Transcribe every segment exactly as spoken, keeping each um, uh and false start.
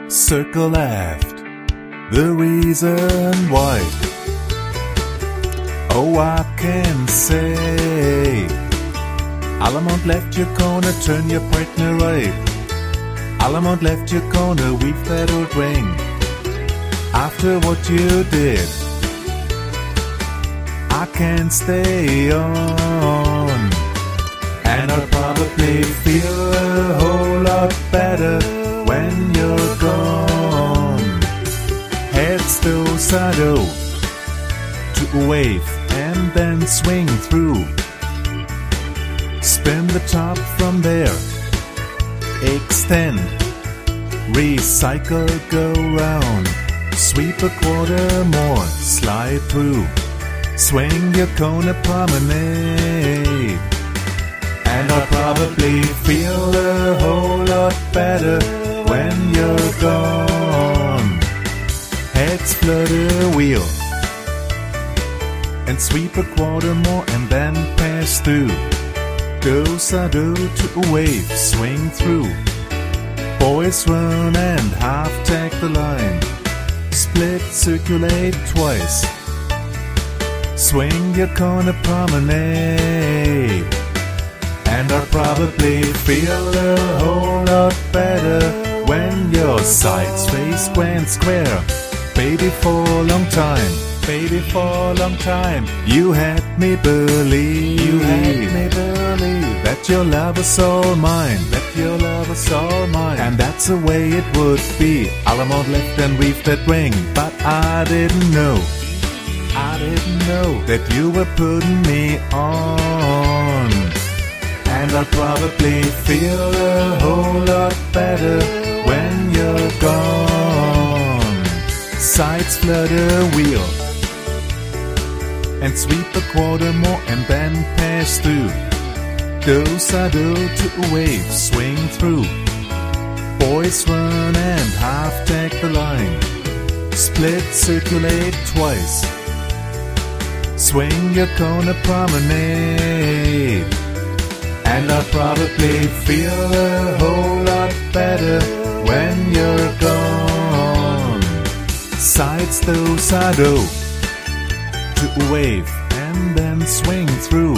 circle left, the reason why. Oh, I can say, Allemande left your corner, turn your partner right. Allemande left your corner, weave that old ring. After what you did, I can't stay on, and I'll probably feel a whole lot better when you're gone. Heads to sado, to a wave and then swing through. Spin the top from there, extend, recycle, go round. Sweep a quarter more, slide through. Swing your corner promenade, and I'll probably feel a whole lot better when you're gone. Heads flutter wheel, and sweep a quarter more and then pass through. Go sado to a wave, swing through. Boys run and half tag the line. Split, circulate twice. Swing your corner promenade, and I'll probably feel a whole lot better when your sides face grand square. Baby, for a long time, baby, for a long time, you had me believe, you had me believe that your love was all mine, that your love was all mine, and that's the way it would be. Allemande left and weave that ring, but I didn't know, I didn't know that you were putting me on, and I'll probably feel a whole lot better when you're gone. Sides flutter wheel, and sweep a quarter more and then pass through. Do sado to a wave, swing through. Boys run and half tag the line. Split, circulate twice. Swing your corner promenade, and I'll probably feel a whole lot better when you're gone. Sides do sado to a wave and then swing through.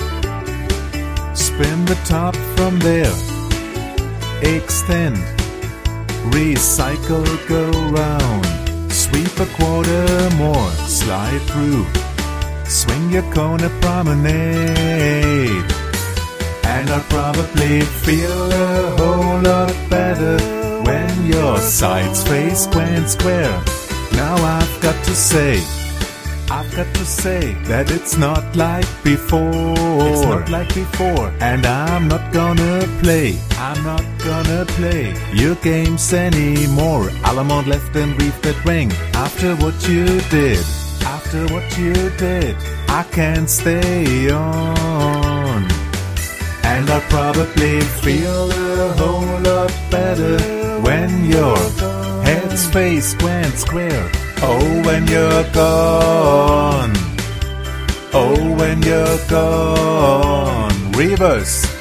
Spin the top from there, extend, recycle, go round. Sweep a quarter more, slide through. Swing your corner promenade, and I'll probably feel a whole lot better when your sides face grand square. Now I've got to say, I've got to say that it's not like before. It's not like before, and I'm not gonna play. I'm not gonna play your games anymore. Allemande left and weave that ring. After what you did, after what you did, I can't stay on, and I'll probably feel a whole lot better when your head's face grand square. Oh, when you're gone. Oh, when you're gone. Reverse.